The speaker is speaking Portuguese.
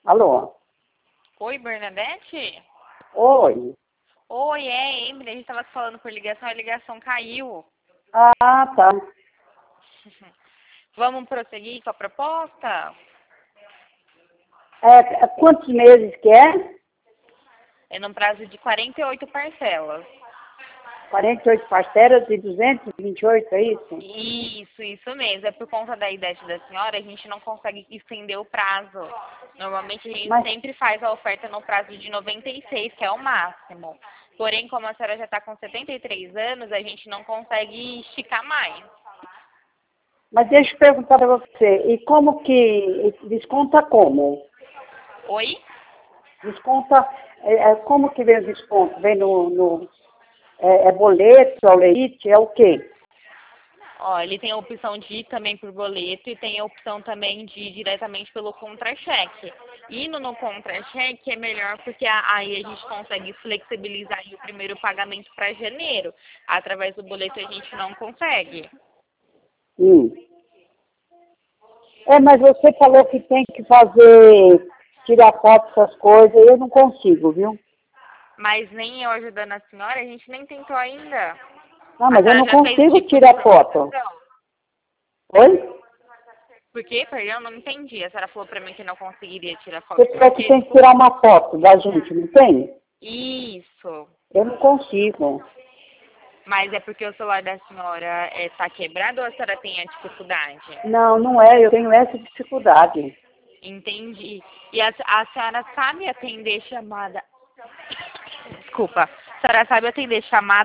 Alô? Oi, Bernadette? Oi. Oi, é Emily. A gente estava falando por ligação, a ligação caiu. Ah, tá. Vamos prosseguir com a proposta? Quantos meses que é? É num prazo de 48 parcelas. 48 parcelas de 228, é isso? Isso mesmo. É por conta da idade da senhora, a gente não consegue estender o prazo. Normalmente a gente sempre faz a oferta no prazo de 96, que é o máximo. Porém, como a senhora já está com 73 anos, a gente não consegue esticar mais. Mas deixa eu perguntar para você, e como que desconta como? Oi? Desconta, como que vem o desconto? Vem é boleto, é leite, é o quê? Ó, ele tem a opção de ir também por boleto e tem a opção também de ir diretamente pelo contra-cheque. Indo no contra-cheque é melhor porque aí a gente consegue flexibilizar aí o primeiro pagamento para janeiro. Através do boleto a gente não consegue. Mas você falou que tem que fazer, tirar foto dessas coisas, eu não consigo, viu? Mas nem eu ajudando a senhora, a gente nem tentou ainda. Não, A mas eu senhora não já fez consigo tipo de tirar foto. programação? Oi? Por quê? Perdão, não entendi. A senhora falou para mim que não conseguiria tirar foto. Você falou que tem que tirar uma foto da gente, não tem? Isso. Eu não consigo. Mas é porque o celular da senhora tá quebrado ou a senhora tem a dificuldade? Não, não é, eu tenho essa dificuldade. Entendi. E a senhora sabe atender chamada... Desculpa. A senhora sabe atender chamada